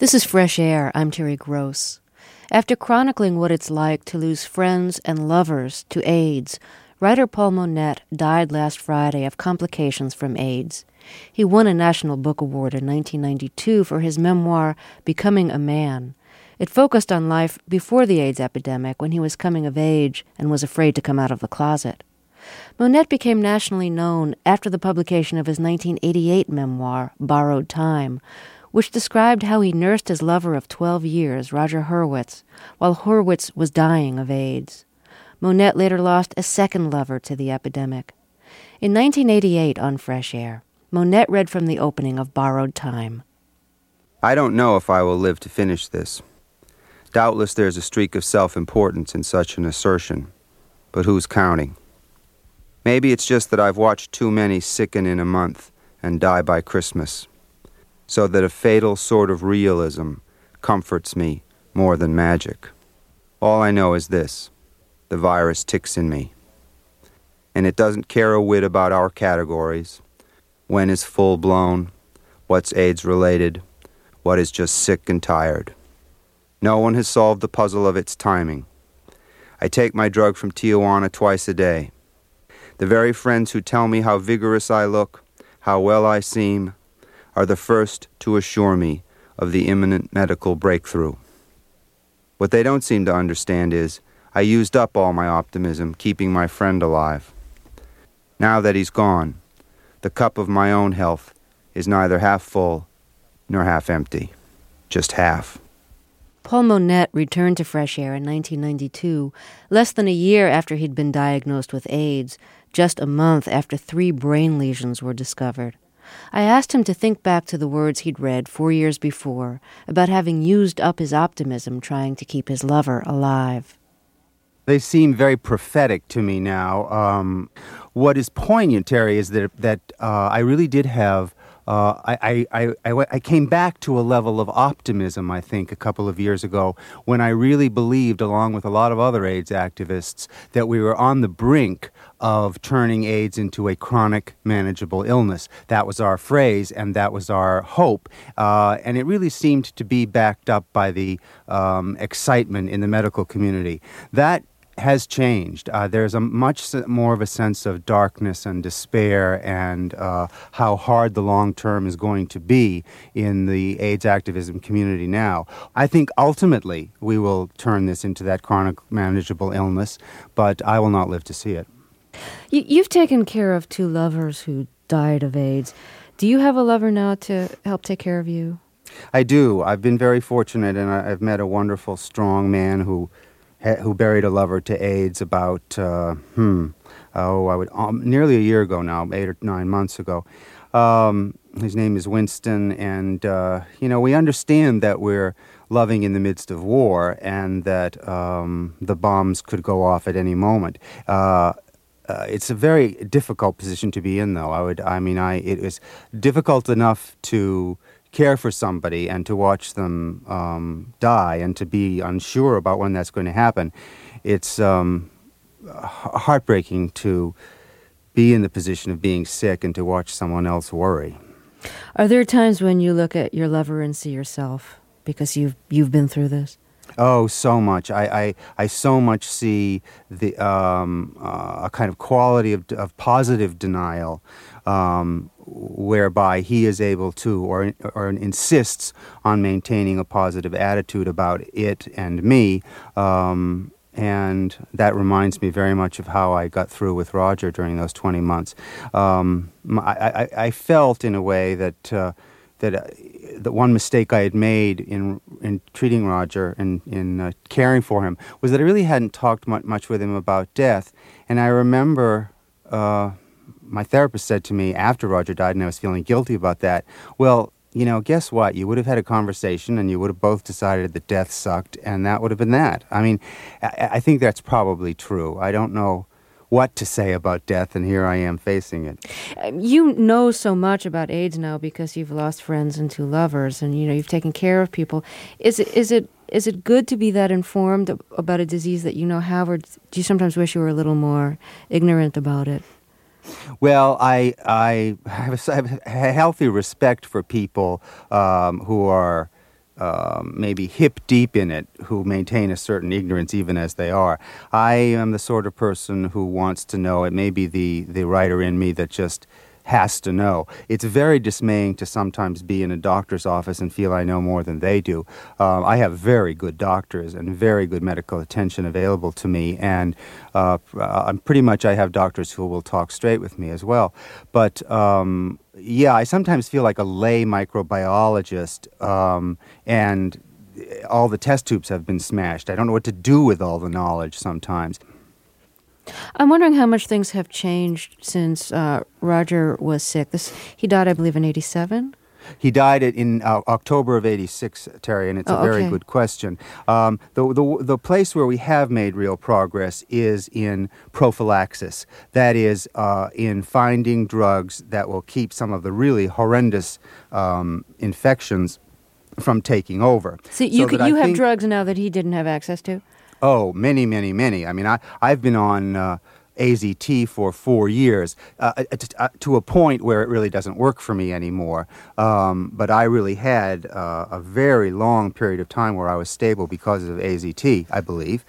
This is Fresh Air. I'm Terry Gross. After chronicling what it's like to lose friends and lovers to AIDS, writer Paul Monette died last Friday of complications from AIDS. He won a National Book Award in 1992 for his memoir, Becoming a Man. It focused on life before the AIDS epidemic, when he was coming of age and was afraid to come out of the closet. Monette became nationally known after the publication of his 1988 memoir, Borrowed Time, which described how he nursed his lover of 12 years, Roger Hurwitz, while Hurwitz was dying of AIDS. Monette later lost a second lover to the epidemic. In 1988 on Fresh Air, Monette read from the opening of Borrowed Time. I don't know if I will live to finish this. Doubtless there's a streak of self-importance in such an assertion, but who's counting? Maybe it's just that I've watched too many sicken in a month and die by Christmas, so that a fatal sort of realism comforts me more than magic. All I know is this: the virus ticks in me. And it doesn't care a whit about our categories. When is full-blown? What's AIDS-related? What is just sick and tired? No one has solved the puzzle of its timing. I take my drug from Tijuana twice a day. The very friends who tell me how vigorous I look, how well I seem, are the first to assure me of the imminent medical breakthrough. What they don't seem to understand is I used up all my optimism keeping my friend alive. Now that he's gone, the cup of my own health is neither half full nor half empty, just half. Paul Monette returned to Fresh Air in 1992, less than a year after he'd been diagnosed with AIDS, just a month after 3 brain lesions were discovered. I asked him to think back to the words he'd read 4 years before about having used up his optimism trying to keep his lover alive. They seem very prophetic to me now. What is poignant, Terry, is that I really did have... I came back to a level of optimism, I think, a couple of years ago when I really believed, along with a lot of other AIDS activists, that we were on the brink of turning AIDS into a chronic, manageable illness. That was our phrase, and that was our hope. And it really seemed to be backed up by the excitement in the medical community. That has changed. There's a much more of a sense of darkness and despair and how hard the long term is going to be in the AIDS activism community now. I think ultimately we will turn this into that chronic manageable illness, but I will not live to see it. You've taken care of 2 lovers who died of AIDS. Do you have a lover now to help take care of you? I do. I've been very fortunate, and I've met a wonderful, strong man who buried a lover to AIDS about, nearly a year ago now, 8 or 9 months ago. His name is Winston, and, we understand that we're loving in the midst of war and that the bombs could go off at any moment. It's a very difficult position to be in, though. It was difficult enough to care for somebody and to watch them die and to be unsure about when that's going to happen. It's heartbreaking to be in the position of being sick and to watch someone else worry. Are there times when you look at your lover and see yourself because you've been through this? Oh, so much. I so much see the a kind of quality of positive denial, whereby he is able to or insists on maintaining a positive attitude about it and me. And that reminds me very much of how I got through with Roger during those 20 months. I felt in a way that the one mistake I had made in treating Roger and in caring for him was that I really hadn't talked much with him about death. And I remember my therapist said to me after Roger died, and I was feeling guilty about that, well, guess what? You would have had a conversation and you would have both decided that death sucked, and that would have been that. I mean, I think that's probably true. I don't know what to say about death, and here I am facing it. You know so much about AIDS now because you've lost friends and 2 lovers, and you've taken care of people. Is it good to be that informed about a disease that you know have, or do you sometimes wish you were a little more ignorant about it? Well, I have a healthy respect for people who are maybe hip deep in it, who maintain a certain ignorance even as they are. I am the sort of person who wants to know. It may be the writer in me that just has to know. It's very dismaying to sometimes be in a doctor's office and feel I know more than they do. I have very good doctors and very good medical attention available to me, and I'm pretty much I have doctors who will talk straight with me as well. But yeah, I sometimes feel like a lay microbiologist, and all the test tubes have been smashed. I don't know what to do with all the knowledge sometimes. I'm wondering how much things have changed since Roger was sick. He died, I believe, in 1987? He died in October of '86, Terry, and it's a very good question. The place where we have made real progress is in prophylaxis. That is, in finding drugs that will keep some of the really horrendous infections from taking over. So you have drugs now that he didn't have access to? Oh, many, many, many. I mean, I've been on AZT for 4 years, to a point where it really doesn't work for me anymore. But I really had a very long period of time where I was stable because of AZT, I believe.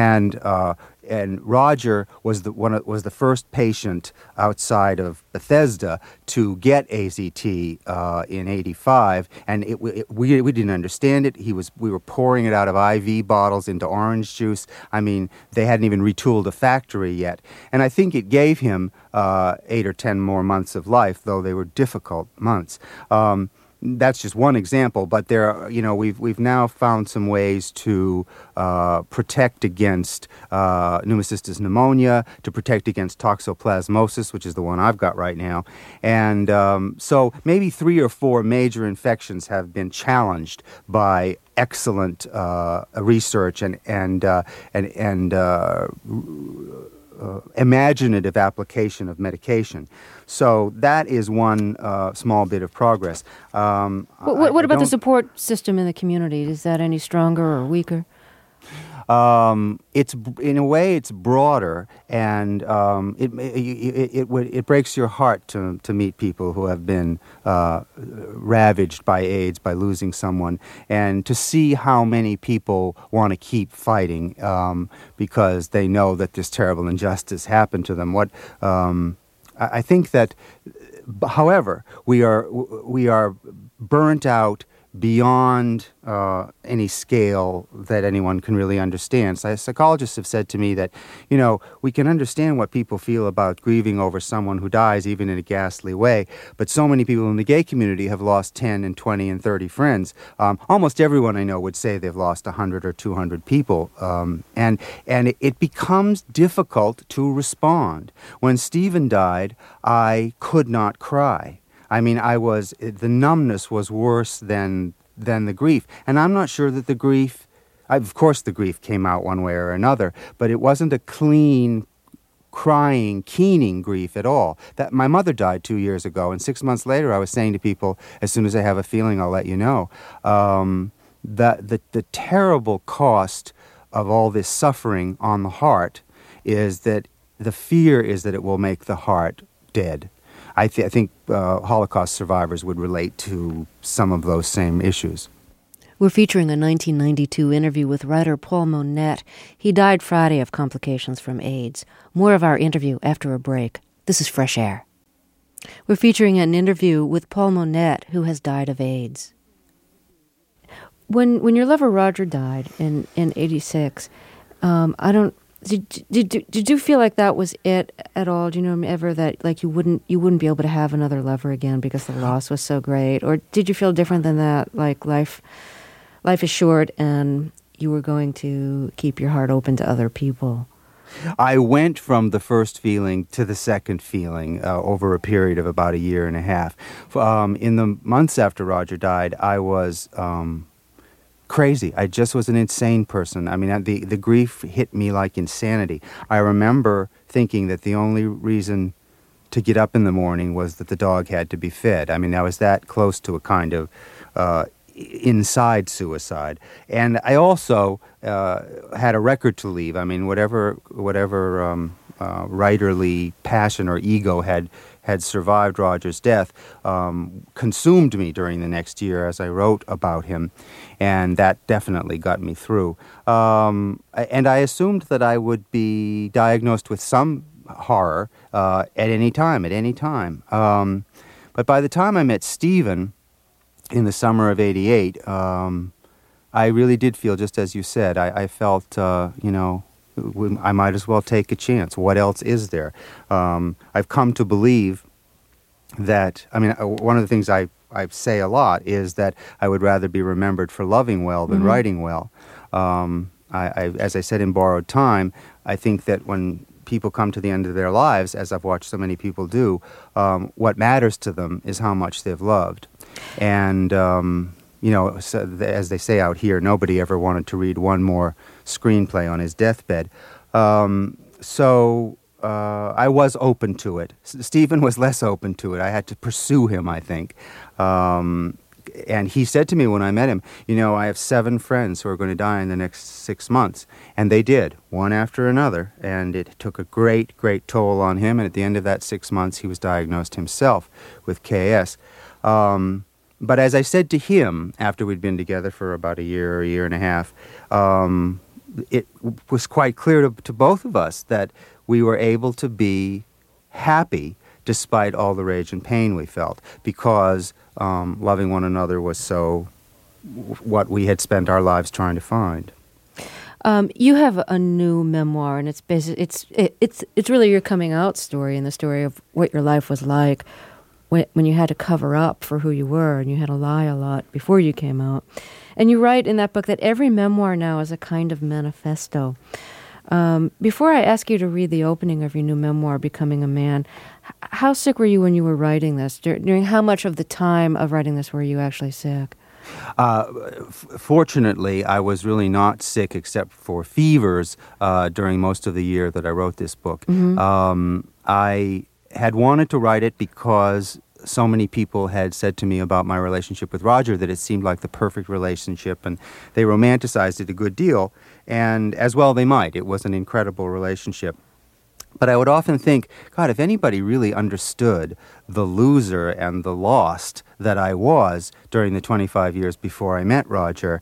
And Roger was the first patient outside of Bethesda to get AZT in '85, and we didn't understand it. We were pouring it out of IV bottles into orange juice. I mean, they hadn't even retooled a factory yet, and I think it gave him 8 or 10 more months of life, though they were difficult months. That's just one example, but we've now found some ways to protect against pneumocystis pneumonia, to protect against toxoplasmosis, which is the one I've got right now, and so maybe 3 or 4 major infections have been challenged by excellent research and imaginative application of medication. So that is one small bit of progress. What about the support system in the community? Is that any stronger or weaker? It's in a way it's broader, and it breaks your heart to meet people who have been ravaged by AIDS, by losing someone, and to see how many people want to keep fighting because they know that this terrible injustice happened to them. I think that, however, we are burnt out beyond any scale that anyone can really understand. So psychologists have said to me that, we can understand what people feel about grieving over someone who dies, even in a ghastly way, but so many people in the gay community have lost 10 and 20 and 30 friends. Almost everyone I know would say they've lost 100 or 200 people, and it becomes difficult to respond. When Stephen died, I could not cry. I mean, the numbness was worse than the grief. And I'm not sure that the grief, of course the grief came out one way or another, but it wasn't a clean, crying, keening grief at all. That my mother died 2 years ago, and 6 months later I was saying to people, as soon as I have a feeling, I'll let you know. The terrible cost of all this suffering on the heart is that the fear is that it will make the heart dead. I think Holocaust survivors would relate to some of those same issues. We're featuring a 1992 interview with writer Paul Monette. He died Friday of complications from AIDS. More of our interview after a break. This is Fresh Air. We're featuring an interview with Paul Monette, who has died of AIDS. When your lover Roger died in '86, Did you feel like that was it at all? Do you know ever that like you wouldn't be able to have another lover again because the loss was so great? Or did you feel different than that? Like life is short and you were going to keep your heart open to other people? I went from the first feeling to the second feeling over a period of about 1.5 years. In the months after Roger died, I was crazy. I just was an insane person. I mean, the grief hit me like insanity. I remember thinking that the only reason to get up in the morning was that the dog had to be fed. I mean, I was that close to a kind of inside suicide. And I also had a record to leave. I mean, whatever writerly passion or ego had had survived Roger's death consumed me during the next year as I wrote about him, and that definitely got me through. And I assumed that I would be diagnosed with some horror at any time. But by the time I met Stephen in the summer of '88, I really did feel, just as you said, I felt, I might as well take a chance. What else is there? I've come to believe that, one of the things I say a lot is that I would rather be remembered for loving well than writing well. As I said in Borrowed Time, I think that when people come to the end of their lives, as I've watched so many people do, what matters to them is how much they've loved. And, as they say out here, nobody ever wanted to read one more screenplay on his deathbed. So I was open to it. Stephen was less open to it. I had to pursue him, I think. And he said to me when I met him, I have 7 friends who are going to die in the next 6 months. And they did, one after another. And it took a great, great toll on him. And at the end of that 6 months, he was diagnosed himself with KS. But as I said to him after we'd been together for about a year and a half, it was quite clear to both of us that we were able to be happy despite all the rage and pain we felt, because loving one another was so what we had spent our lives trying to find. You have a new memoir, and it's really your coming out story and the story of what your life was like when you had to cover up for who you were and you had to lie a lot before you came out. And you write in that book that every memoir now is a kind of manifesto. Before I ask you to read the opening of your new memoir, Becoming a Man, how sick were you when you were writing this? During how much of the time of writing this were you actually sick? Fortunately, I was really not sick except for fevers during most of the year that I wrote this book. I had wanted to write it because so many people had said to me about my relationship with Roger that it seemed like the perfect relationship, and they romanticized it a good deal, and as well they might. It was an incredible relationship. But I would often think, God, if anybody really understood the loser and the lost that I was during the 25 years before I met Roger,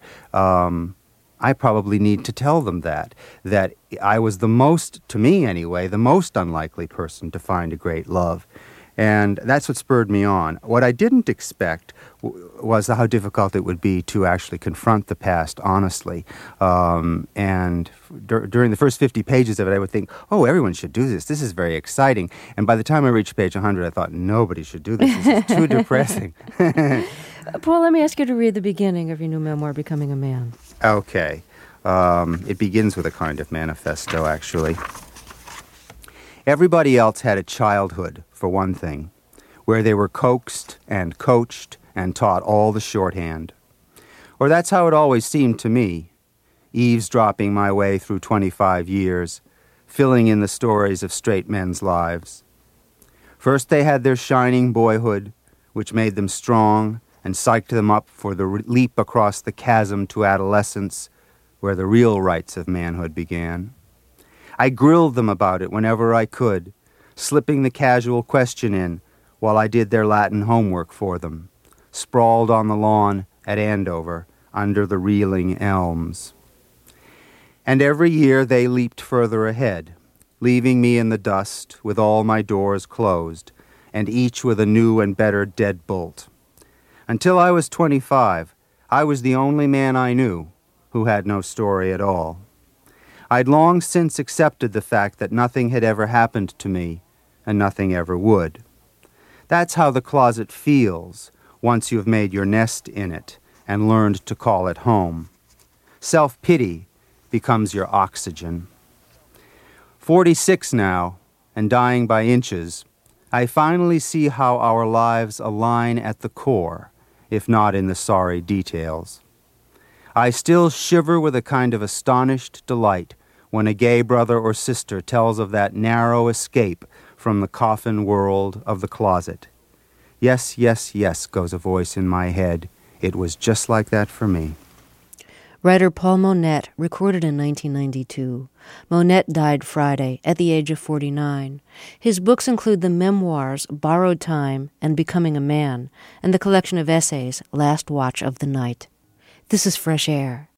I probably need to tell them that I was the most, to me anyway, the most unlikely person to find a great love. And that's what spurred me on. What I didn't expect was how difficult it would be to actually confront the past honestly. And during the first 50 pages of it, I would think, oh, everyone should do this. This is very exciting. And by the time I reached page 100, I thought, nobody should do this. This is too depressing. Paul, let me ask you to read the beginning of your new memoir, Becoming a Man. Okay. It begins with a kind of manifesto, actually. Everybody else had a childhood, for one thing, where they were coaxed and coached and taught all the shorthand. Or that's how it always seemed to me, eavesdropping my way through 25 years, filling in the stories of straight men's lives. First they had their shining boyhood, which made them strong and psyched them up for the leap across the chasm to adolescence, where the real rites of manhood began. I grilled them about it whenever I could, slipping the casual question in while I did their Latin homework for them, sprawled on the lawn at Andover under the reeling elms. And every year they leaped further ahead, leaving me in the dust with all my doors closed, and each with a new and better deadbolt. Until I was 25, I was the only man I knew who had no story at all. I'd long since accepted the fact that nothing had ever happened to me, and nothing ever would. That's how the closet feels once you've made your nest in it and learned to call it home. Self-pity becomes your oxygen. 46 now, and dying by inches, I finally see how our lives align at the core, if not in the sorry details. I still shiver with a kind of astonished delight when a gay brother or sister tells of that narrow escape from the coffin world of the closet. Yes, yes, yes, goes a voice in my head. It was just like that for me. Writer Paul Monette recorded in 1992. Monette died Friday at the age of 49. His books include the memoirs Borrowed Time and Becoming a Man, and the collection of essays Last Watch of the Night. This is Fresh Air.